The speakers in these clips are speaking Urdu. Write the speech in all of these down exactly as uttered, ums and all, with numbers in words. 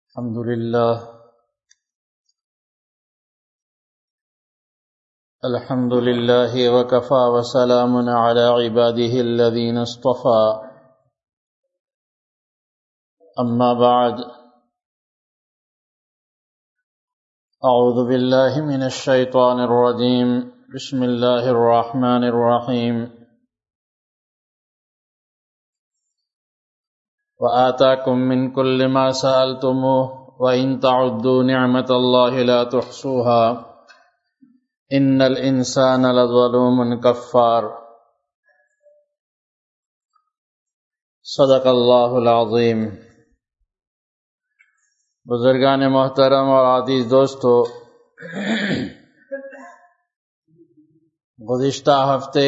الحمد لله الحمد لله وكفى وسلام على عباده الذين اصطفى أما بعد أعوذ بالله من الشيطان الرجيم بسم الله الرحمن الرحيم وآتاكم من كل ما سألتموه وإن تعدوا نعمة الله لا تحصوها إن الإنسان لظلوم كفار صدق اللہ العظیم۔ بزرگان محترم اور عزیز دوستو، گزشتہ ہفتے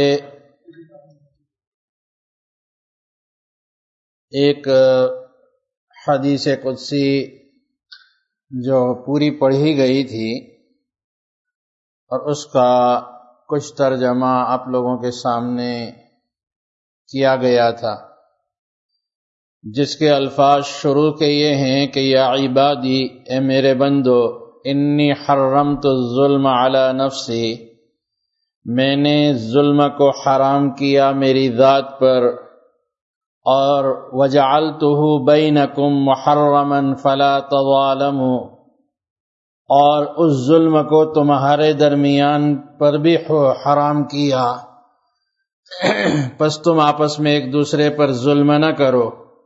ایک حدیث قدسی جو پوری پڑھی گئی تھی اور اس کا کچھ ترجمہ آپ لوگوں کے سامنے کیا گیا تھا، جس کے الفاظ شروع کے یہ ہیں کہ یا عبادی، اے میرے بندو، انی حرمت الظلم علی نفسی، میں نے ظلم کو حرام کیا میری ذات پر، اور وجعلتہ بینکم محرما فلا تظالموا، اور اس ظلم کو تمہارے درمیان پر بھی حرام کیا، پس تم آپس میں ایک دوسرے پر ظلم نہ کرو۔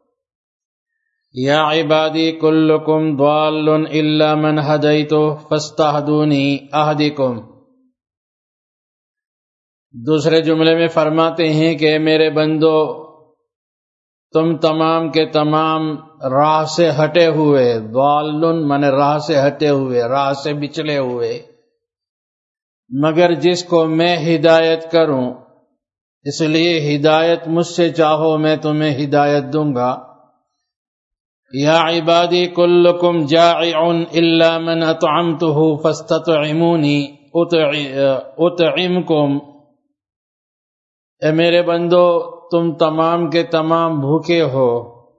یا عبادی کلکم ضال الا من ہدیتہ فاستہدونی اہدکم۔ دوسرے جملے میں فرماتے ہیں کہ میرے بندو، تم تمام کے تمام راہ سے ہٹے ہوئے، ضالٌ مانے راہ سے ہٹے ہوئے، راہ سے بچلے ہوئے، مگر جس کو میں ہدایت کروں، اس لیے ہدایت مجھ سے چاہو، میں تمہیں ہدایت دوں گا۔ یا عبادی کلکم جائع الا من اطعمتہ فاستطعمونی اطعمکم۔ اے میرے بندو، تم تمام کے تمام بھوکے ہو،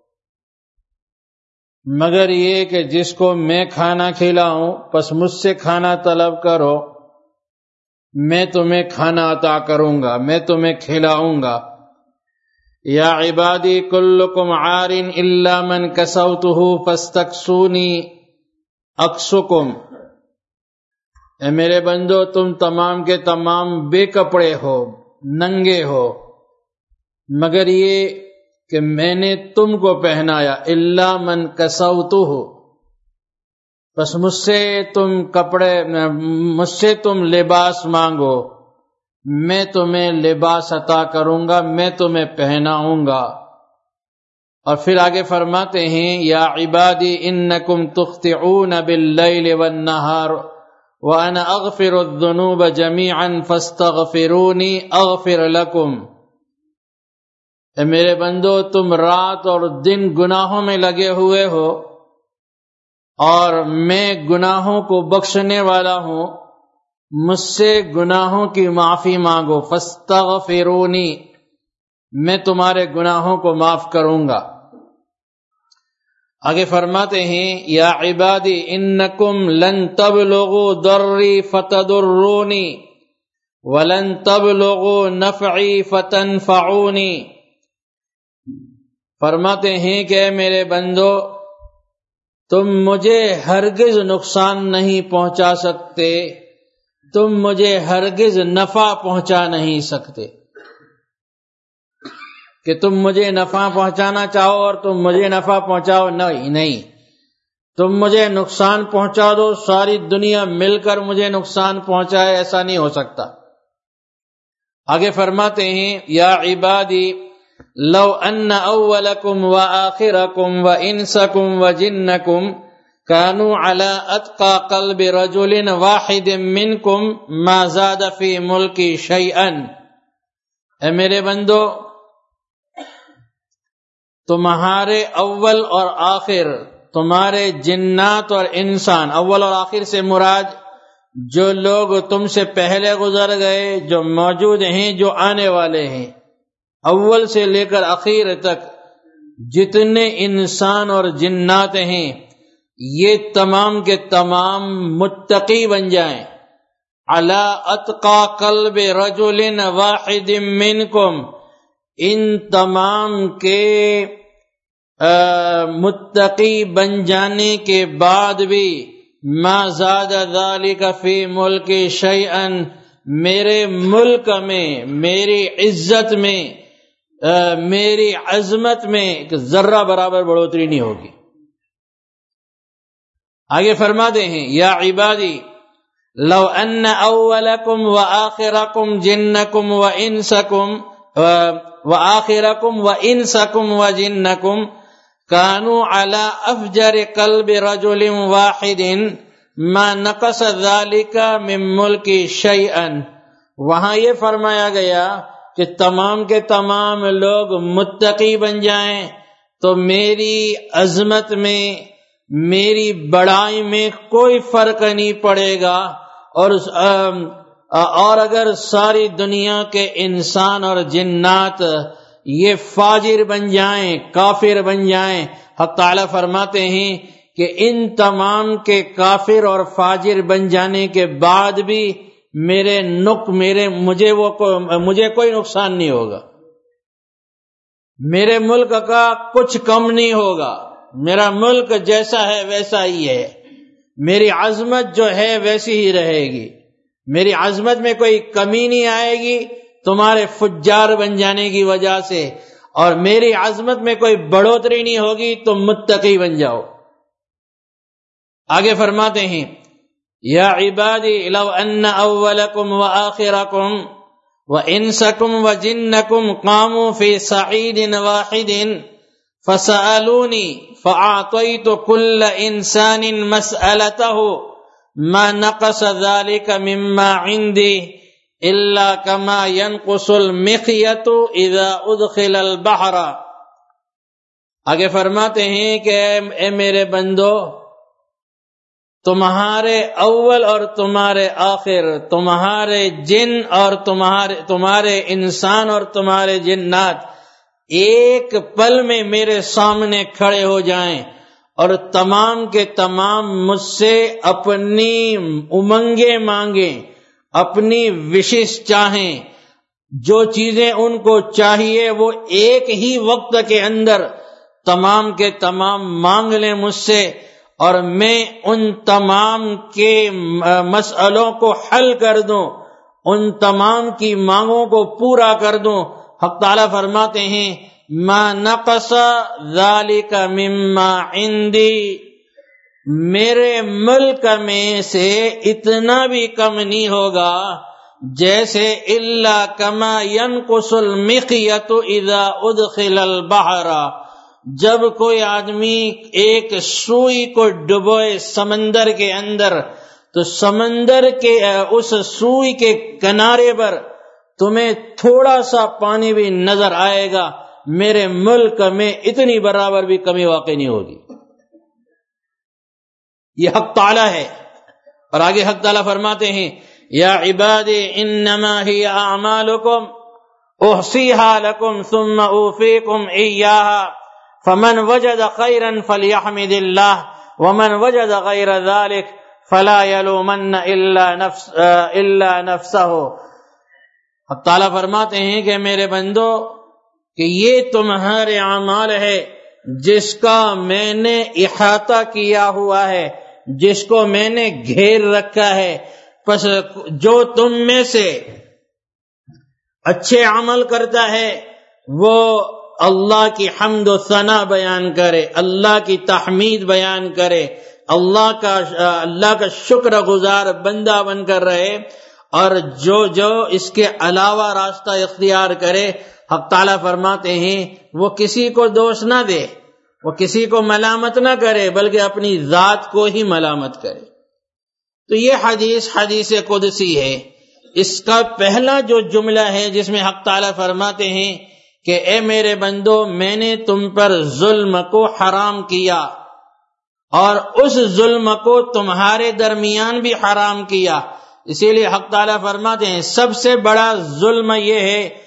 مگر یہ کہ جس کو میں کھانا کھلاؤں، پس مجھ سے کھانا طلب کرو، میں تمہیں کھانا عطا کروں گا، میں تمہیں کھلاؤں گا۔ یا عبادی کلکم عار الا من کسوتہ فاستکسونی اکسکم۔ اے میرے بندو، تم تمام کے تمام بے کپڑے ہو، ننگے ہو، مگر یہ کہ میں نے تم کو پہنایا، الا من کسوتہ، بس مجھ سے تم کپڑے مجھ سے تم لباس مانگو، میں تمہیں لباس عطا کروں گا، میں تمہیں پہناؤں گا۔ اور پھر آگے فرماتے ہیں یا عبادی انکم تخطئون باللیل والنہار وانا اغفر الذنوب جميعا فاستغفرونی اغفر لکم۔ اے میرے بندو، تم رات اور دن گناہوں میں لگے ہوئے ہو، اور میں گناہوں کو بخشنے والا ہوں، مجھ سے گناہوں کی معافی مانگو، فاستغفرونی، میں تمہارے گناہوں کو معاف کروں گا۔ آگے فرماتے ہیں یا عبادی انکم لن تبلغوا ضری فتضرونی ولن تبلغوا نفعی فتنفعونی۔ فرماتے ہیں کہ میرے بندو، تم مجھے ہرگز نقصان نہیں پہنچا سکتے، تم مجھے ہرگز نفع پہنچا نہیں سکتے۔ کہ تم مجھے نفع پہنچانا چاہو اور تم مجھے نفع پہنچاؤ، نہیں نہیں، تم مجھے نقصان پہنچا دو، ساری دنیا مل کر مجھے نقصان پہنچائے، ایسا نہیں ہو سکتا۔ آگے فرماتے ہیں یا عبادی لو ان اولکم وآخرکم وانسکم وجنکم كانوا على اتقى قلب رجل واحد منکم ما زاد فی ملکی شیئا۔ اے میرے بندو، تمہارے اول اور آخر، تمہارے جنات اور انسان، اول اور آخر سے مراد جو لوگ تم سے پہلے گزر گئے، جو موجود ہیں، جو آنے والے ہیں، اول سے لے کر اخیر تک جتنے انسان اور جنات ہیں، یہ تمام کے تمام متقی بن جائیں. علی اتقى قلب رجل واحد منکم، ان تمام کے متقی بن جانے کے بعد بھی ما زاد ذلك فی ملکی شیئا، میرے ملک میں، میری عزت میں، میری عظمت میں ذرہ برابر بڑھوتری نہیں ہوگی. آگے فرماتے ہیں یا عبادی لو ان اولکم وآخرکم جنکم وانسکم وآخرکم وانسکم وجنکم کانوا علی افجر قلب رجل واحد ما نقص ذلك من ملکی شیئا. وہاں یہ فرمایا گیا کہ تمام کے تمام لوگ متقی بن جائیں تو میری عظمت میں، میری بڑائی میں کوئی فرق نہیں پڑے گا. اور اور اگر ساری دنیا کے انسان اور جنات یہ فاجر بن جائیں، کافر بن جائیں، حق تعالیٰ فرماتے ہیں کہ ان تمام کے کافر اور فاجر بن جانے کے بعد بھی میرے نق میرے مجھے وہ مجھے کوئی نقصان نہیں ہوگا، میرے ملک کا کچھ کم نہیں ہوگا. میرا ملک جیسا ہے ویسا ہی ہے، میری عظمت جو ہے ویسی ہی رہے گی، میری عظمت میں کوئی کمی نہیں آئے گی تمہارے فجار بن جانے کی وجہ سے، اور میری عظمت میں کوئی بڑھوتری نہیں ہوگی، تم متقی بن جاؤ. آگے فرماتے ہیں یا عبادی لو ان اولکم وآخرکم وانسکم وجنکم قاموا فی صعید واحد فسألونی فأعطیت کل انسان مسألته ما نقص ذلك مما عندی الا كما ينقص المخيط اذا ادخل البحر. آگے فرماتے ہیں کہ اے میرے بندو، تمہارے اول اور تمہارے آخر، تمہارے جن اور تمہارے تمہارے انسان اور تمہارے جنات ایک پل میں میرے سامنے کھڑے ہو جائیں اور تمام کے تمام مجھ سے اپنی امنگیں مانگیں، اپنی وشش چاہیں، جو چیزیں ان کو چاہیے وہ ایک ہی وقت کے اندر تمام کے تمام مانگ لیں مجھ سے، اور میں ان تمام کے مسئلوں کو حل کر دوں، ان تمام کی مانگوں کو پورا کر دوں. حق تعالیٰ فرماتے ہیں ما نقص ذالک مما عندی، میرے ملک میں سے اتنا بھی کم نہیں ہوگا جیسے الا کما ينقص المخیط اذا ادخل البحر، جب کوئی آدمی ایک سوئی کو ڈبوئے سمندر کے اندر تو سمندر کے اس سوئی کے کنارے پر تمہیں تھوڑا سا پانی بھی نظر آئے گا، میرے ملک میں اتنی برابر بھی کمی واقع نہیں ہوگی. یہ حق تعالیٰ ہے. اور آگے حق تعالیٰ فرماتے ہیں یا عبادی انما ہی اعمالکم احصیہا لکم ثم اوفیکم ایہا فمن وجد خیرا فلیحمد اللہ ومن وجد غیر ذلک فلا یلومن الا نفس الا نفسہ. حق تعالیٰ فرماتے ہیں کہ میرے بندو کہ یہ تمہارے اعمال ہے جس کا میں نے احاطہ کیا ہوا ہے، جس کو میں نے گھیر رکھا ہے. پس جو تم میں سے اچھے عمل کرتا ہے وہ اللہ کی حمد و ثنا بیان کرے، اللہ کی تحمید بیان کرے، اللہ کا اللہ کا شکر گزار بندہ بن کر رہے، اور جو جو اس کے علاوہ راستہ اختیار کرے، حق تعالیٰ فرماتے ہیں وہ کسی کو دوش نہ دے، وہ کسی کو ملامت نہ کرے، بلکہ اپنی ذات کو ہی ملامت کرے. تو یہ حدیث حدیث قدسی ہے. اس کا پہلا جو جملہ ہے جس میں حق تعالیٰ فرماتے ہیں کہ اے میرے بندو، میں نے تم پر ظلم کو حرام کیا اور اس ظلم کو تمہارے درمیان بھی حرام کیا. اسی لیے حق تعالیٰ فرماتے ہیں سب سے بڑا ظلم یہ ہے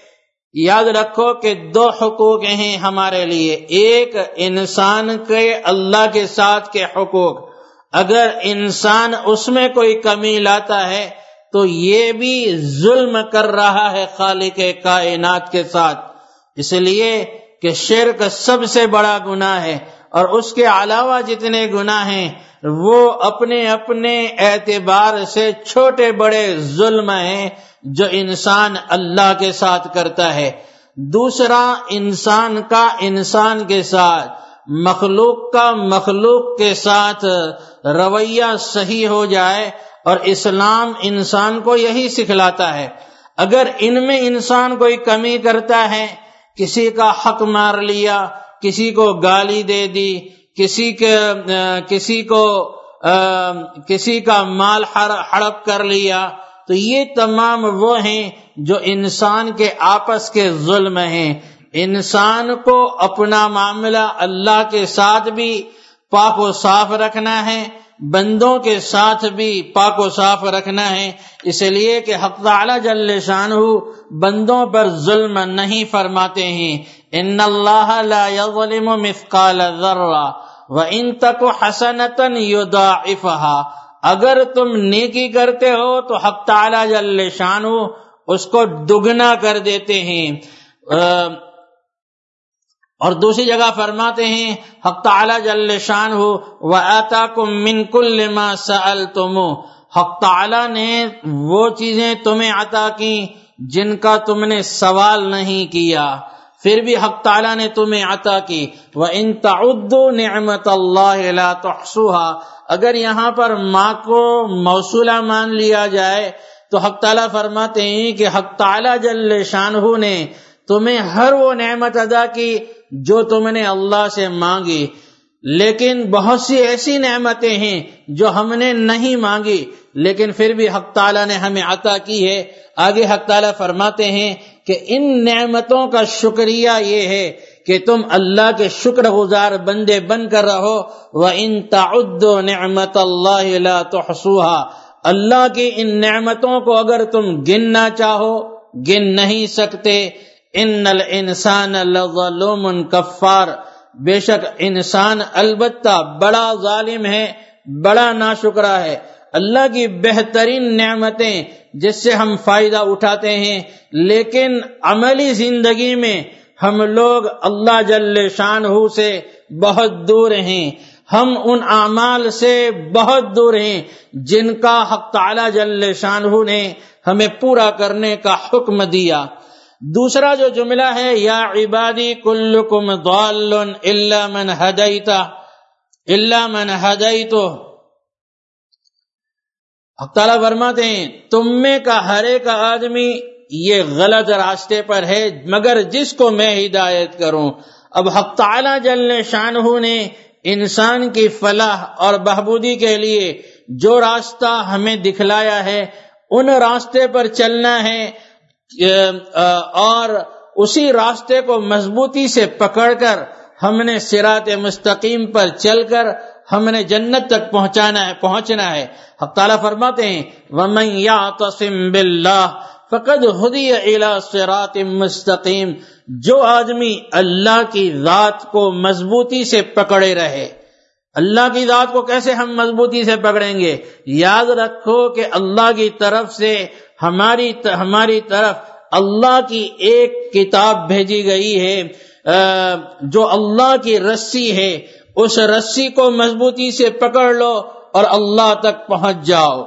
یاد رکھو کہ دو حقوق ہیں ہمارے لیے، ایک انسان کے اللہ کے ساتھ کے حقوق، اگر انسان اس میں کوئی کمی لاتا ہے تو یہ بھی ظلم کر رہا ہے خالق کائنات کے ساتھ، اس لیے کہ شرک سب سے بڑا گناہ ہے، اور اس کے علاوہ جتنے گناہ ہیں وہ اپنے اپنے اعتبار سے چھوٹے بڑے ظلم ہیں جو انسان اللہ کے ساتھ کرتا ہے۔ دوسرا، انسان کا انسان کے ساتھ، مخلوق کا مخلوق کے ساتھ رویہ صحیح ہو جائے، اور اسلام انسان کو یہی سکھلاتا ہے۔ اگر ان میں انسان کوئی کمی کرتا ہے، کسی کا حق مار لیا، کسی کو گالی دے دی، کسی کے کسی کو کسی کا مال ہڑپ کر لیا، تو یہ تمام وہ ہیں جو انسان کے آپس کے ظلم ہیں۔ انسان کو اپنا معاملہ اللہ کے ساتھ بھی پاک و صاف رکھنا ہے، بندوں کے ساتھ بھی پاک و صاف رکھنا ہے، اس لیے کہ حق تعالی جل شانہ بندوں پر ظلم نہیں فرماتے ہیں۔ ان اللہ لا یظلم مثقال ذرہ وان تک حسنۃ یضاعفها، اگر تم نیکی کرتے ہو تو حق تعالی جل شانہ اس کو دگنا کر دیتے ہیں۔ اور دوسری جگہ فرماتے ہیں حق تعالی جل شانہ وآتاکم من کل ما سألتموہ، حق تعالی نے وہ چیزیں تمہیں عطا کی جن کا تم نے سوال نہیں کیا، پھر بھی حق تعالی نے تمہیں عطا کی۔ وَإِن تَعُدُّوا نِعْمَةَ اللَّهِ لَا تُحْصُوهَا، اگر یہاں پر ماں کو موصولہ مان لیا جائے تو حق تعالی فرماتے ہیں کہ حق تعالی جل شانہ نے تمہیں ہر وہ نعمت ادا کی جو تم نے اللہ سے مانگی، لیکن بہت سی ایسی نعمتیں ہیں جو ہم نے نہیں مانگی لیکن پھر بھی حق تعالی نے ہمیں عطا کی ہے۔ آگے حق تعالی فرماتے ہیں کہ ان نعمتوں کا شکریہ یہ ہے کہ تم اللہ کے شکر گزار بندے بن کر رہو۔ وَإِن تَعُدُّوا نِعْمَةَ اللَّهِ لَا تُحْصُوهَا، اللہ کی ان نعمتوں کو اگر تم گننا چاہو گن نہیں سکتے۔ ان الانسان لظلوم کفار، بے شک انسان البتہ بڑا ظالم ہے، بڑا ناشکرا ہے۔ اللہ کی بہترین نعمتیں جس سے ہم فائدہ اٹھاتے ہیں، لیکن عملی زندگی میں ہم لوگ اللہ جل شانہ سے بہت دور ہیں، ہم ان اعمال سے بہت دور ہیں جن کا حق تعالی جل شانہ نے ہمیں پورا کرنے کا حکم دیا۔ دوسرا جو جملہ ہے یا عبادی کلکم ضال الا من ہدیتہ الا من ہدیتہ، حق تعالیٰ فرماتے ہیں تم میں کا ہر ایک آدمی یہ غلط راستے پر ہے مگر جس کو میں ہدایت کروں۔ اب حق تعالیٰ جل شانہ نے انسان کی فلاح اور بہبودی کے لیے جو راستہ ہمیں دکھلایا ہے ان راستے پر چلنا ہے، اور اسی راستے کو مضبوطی سے پکڑ کر ہم نے صراط مستقیم پر چل کر ہم نے جنت تک پہنچانا ہے پہنچنا ہے۔ حق تعالیٰ فرماتے ہیں وَمَن يَعْتَصِم بِاللَّهِ فَقَدْ هُدِيَ إِلَى صِرَاطٍ مُسْتَقِيم، جو آدمی اللہ کی ذات کو مضبوطی سے پکڑے رہے۔ اللہ کی ذات کو کیسے ہم مضبوطی سے پکڑیں گے؟ یاد رکھو کہ اللہ کی طرف سے ہماری ہماری طرف اللہ کی ایک کتاب بھیجی گئی ہے جو اللہ کی رسی ہے، اس رسی کو مضبوطی سے پکڑ لو اور اللہ تک پہنچ جاؤ۔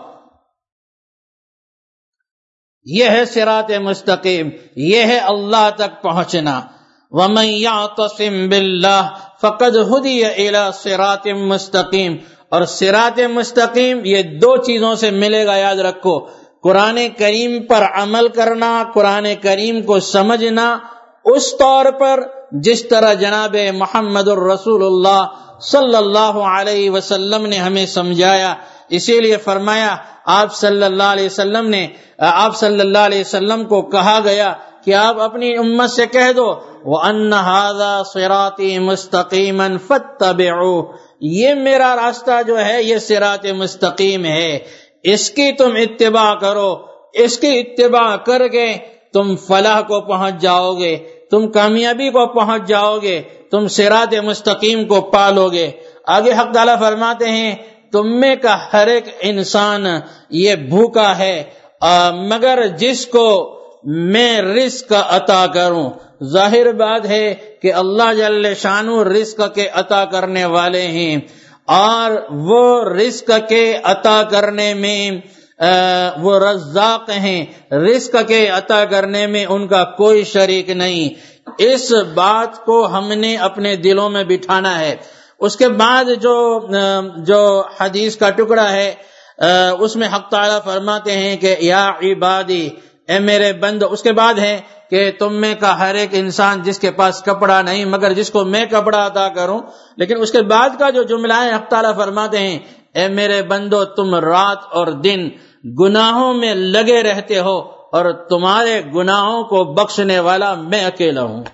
یہ ہے صراط مستقیم، یہ ہے اللہ تک پہنچنا۔ وَمَن يَعْتَصِم بِاللَّهِ فَقَدْ هُدِيَ إِلَى صِرَاطٍ مُسْتَقِيم، اور صراط مستقیم یہ دو چیزوں سے ملے گا، یاد رکھو، قرآن کریم پر عمل کرنا، قرآن کریم کو سمجھنا اس طور پر جس طرح جناب محمد الرسول اللہ صلی اللہ علیہ وسلم نے ہمیں سمجھایا۔ اسی لیے فرمایا آپ صلی اللہ علیہ وسلم نے آپ صلی اللہ علیہ وسلم کو کہا گیا کہ آپ اپنی امت سے کہہ دو وَأَنَّ هَذَا صِرَاطِي مُسْتَقِيمًا فَاتَّبِعُوهُ، یہ میرا راستہ جو ہے یہ صراط مستقیم ہے، اس کی تم اتباع کرو، اس کی اتباع کر کے تم فلاح کو پہنچ جاؤ گے، تم کامیابی کو پہنچ جاؤ گے، تم صراط مستقیم کو پالو گے۔ آگے حق تعالیٰ فرماتے ہیں تم میں کا ہر ایک انسان یہ بھوکا ہے مگر جس کو میں رزق عطا کروں۔ ظاہر بات ہے کہ اللہ جل شانہ رزق کے عطا کرنے والے ہیں، اور وہ رزق کے عطا کرنے میں وہ رزاق ہیں، رزق کے عطا کرنے میں ان کا کوئی شریک نہیں۔ اس بات کو ہم نے اپنے دلوں میں بٹھانا ہے۔ اس کے بعد جو جو حدیث کا ٹکڑا ہے اس میں حق تعالیٰ فرماتے ہیں کہ یا عبادی، اے میرے بندو، اس کے بعد ہے کہ تم میں کا ہر ایک انسان جس کے پاس کپڑا نہیں مگر جس کو میں کپڑا عطا کروں، لیکن اس کے بعد کا جو جملہ ہے حق تعالیٰ فرماتے ہیں اے میرے بندو تم رات اور دن گناہوں میں لگے رہتے ہو اور تمہارے گناہوں کو بخشنے والا میں اکیلا ہوں۔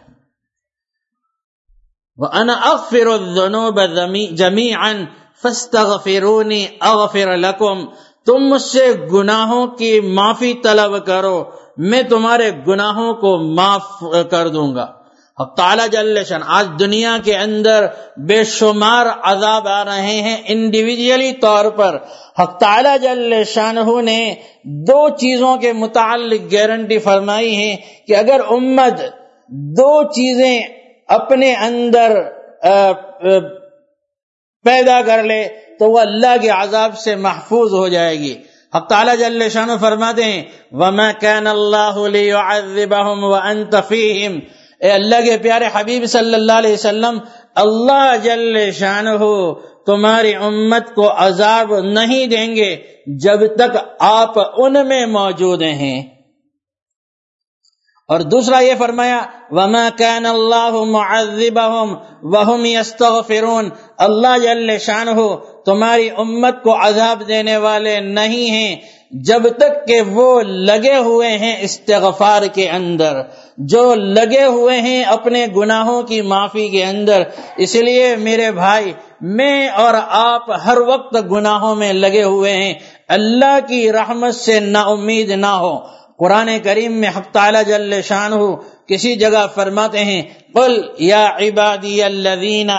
وَأَنَا أَغْفِرُ الذُّنُوبَ جَمِيعًا فَاسْتَغْفِرُونِي أَغْفِرْ لَكُمْ، تم مجھ سے گناہوں کی معافی طلب کرو، میں تمہارے گناہوں کو معاف کر دوں گا۔ حق تعالیٰ جل شان آج دنیا کے اندر بے شمار عذاب آ رہے ہیں انڈیویجولی طور پر۔ حق تعالیٰ جل شانہ نے دو چیزوں کے متعلق گارنٹی فرمائی ہے کہ اگر امت دو چیزیں اپنے اندر پیدا کر لے تو وہ اللہ کے عذاب سے محفوظ ہو جائے گی۔ حق تعالیٰ جل شانہ فرماتے ہیں وَمَا كَانَ اللَّهُ لِيُعَذِّبَهُمْ وَأَنْتَ فِيهِمْ، اے اللہ کے پیارے حبیب صلی اللہ علیہ وسلم، اللہ جل شانہ تمہاری امت کو عذاب نہیں دیں گے جب تک آپ ان میں موجود ہیں۔ اور دوسرا یہ فرمایا وَمَا كَانَ اللَّهُ مُعَذِّبَهُمْ وَهُمْ يَسْتَغْفِرُونَ، اللہ جل شانہ تمہاری امت کو عذاب دینے والے نہیں ہیں جب تک کہ وہ لگے ہوئے ہیں استغفار کے اندر، جو لگے ہوئے ہیں اپنے گناہوں کی معافی کے اندر۔ اس لیے میرے بھائی، میں اور آپ ہر وقت گناہوں میں لگے ہوئے ہیں، اللہ کی رحمت سے نا امید نہ ہو۔ قرآن کریم میں حق تعالیٰ جل شانہ کسی جگہ فرماتے ہیں قل یا عبادی الذین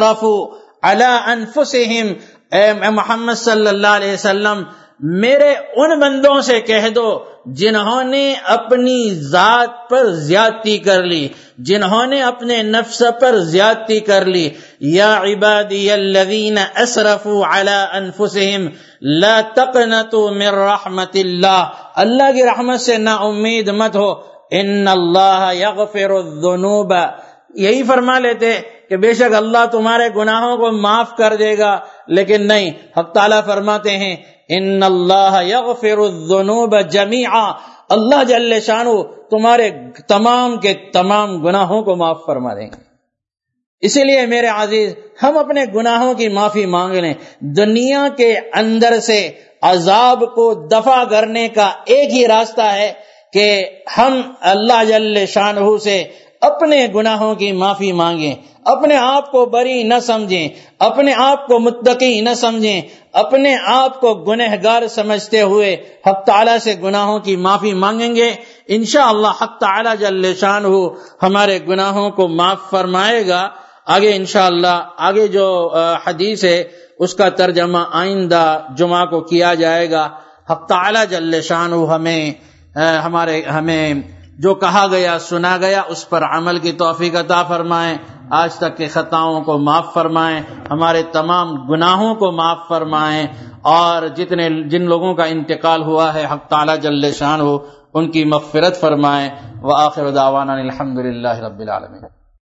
اسرفوا علی انفسہم، اے محمد صلی اللہ علیہ وسلم میرے ان بندوں سے کہہ دو جنہوں نے اپنی ذات پر زیادتی کر لی، جنہوں نے اپنے نفس پر زیادتی کر لی، یا عبادی الذین اسرفوا علی انفسہم لا تقنطوا من رحمت اللہ، اللہ کی رحمت سے نا امید مت ہو، ان اللہ یغفر الذنوب، یہی فرما لیتے کہ بے شک اللہ تمہارے گناہوں کو معاف کر دے گا، لیکن نہیں، حق تعالیٰ فرماتے ہیں ان اللہ یغفر الذنوب جمیعا، اللہ جل شانہ تمہارے تمام کے تمام گناہوں کو معاف فرما دیں گے۔ اسی لیے میرے عزیز، ہم اپنے گناہوں کی معافی مانگ لیں۔ دنیا کے اندر سے عذاب کو دفع کرنے کا ایک ہی راستہ ہے کہ ہم اللہ جل شانہ سے اپنے گناہوں کی معافی مانگیں، اپنے آپ کو بری نہ سمجھیں، اپنے آپ کو متقی نہ سمجھیں، اپنے آپ کو گنہگار سمجھتے ہوئے حق تعالیٰ سے گناہوں کی معافی مانگیں گے، انشاءاللہ حق تعالیٰ جل شانہ ہمارے گناہوں کو معاف فرمائے گا۔ آگے انشاءاللہ آگے جو حدیث ہے اس کا ترجمہ آئندہ جمعہ کو کیا جائے گا۔ حق تعالیٰ جل شانہ ہمیں ہمارے ہمیں جو کہا گیا سنا گیا اس پر عمل کی توفیق عطا فرمائیں، آج تک کے خطاؤں کو معاف فرمائیں، ہمارے تمام گناہوں کو معاف فرمائیں، اور جتنے جن لوگوں کا انتقال ہوا ہے حق تعالیٰ جل شانہ ان کی مغفرت فرمائیں۔ وآخر دعوانا الحمد للہ رب العالمین۔